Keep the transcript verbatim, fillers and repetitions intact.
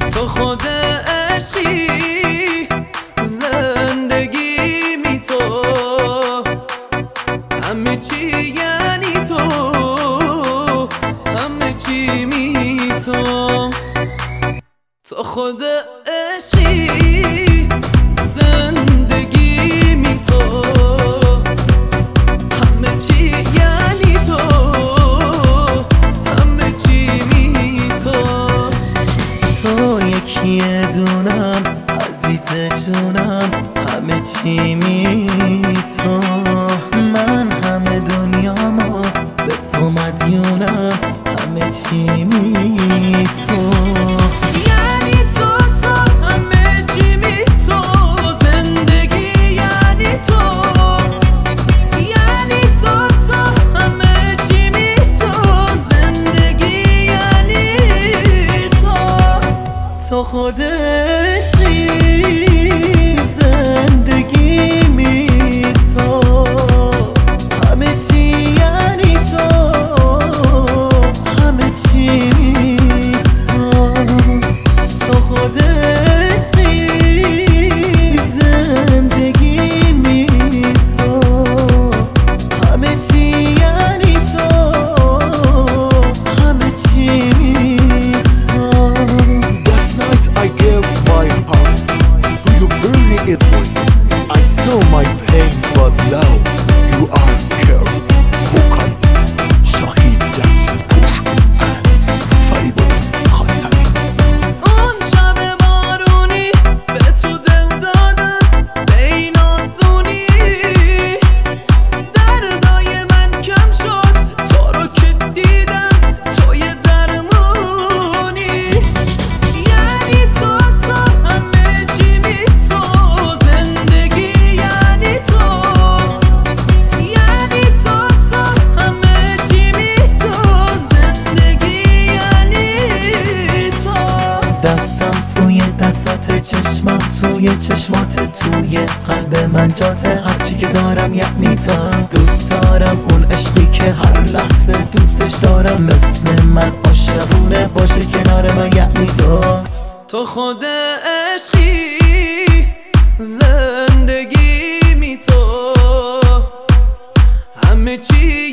تو خود عشقی زندگی می تو همه چی یعنی تو همه چی می تو تو خود عشقی زندگی می تو همه چی یعنی تو همه چی می تو تو یکی دونم عزیز جونم همه چی می تو من همه دنیامو به تو مدیونم همه چی می تو یعنی تو تو همه چی می تو زندگی یعنی تو یعنی تو تو همه چی می تو زندگی یعنی تو تو خود عشقی زندگی می تو همه چی یعنی تو همه چی می تو تو خود عشقی زندگی می تو همه چی یعنی تو همه چی می تو That night I gave my heart to your burning Israel. I saw my pain was love. You are care, focus, Shahid Jamshedpour and Fariboz Khatami. اون شب بارونی به تو دل دادم به این آسونی دردای من کم شد تو رو که دیدم توی درمونی یعنی تو تو همه چی می تو زندگی یعنی تو یعنی تو تو همه چی می تو زندگی یعنی تو دستم توی دستات چشمم توی چشمات توی قلب من جاته هرچی که دارم یعنی تو دوست دارم اون عشقی که هر لحظه دوستش دارم مثل من عاشقونه باشه کنار من یعنی تو تو خود عشقی زندگی می تو همه چی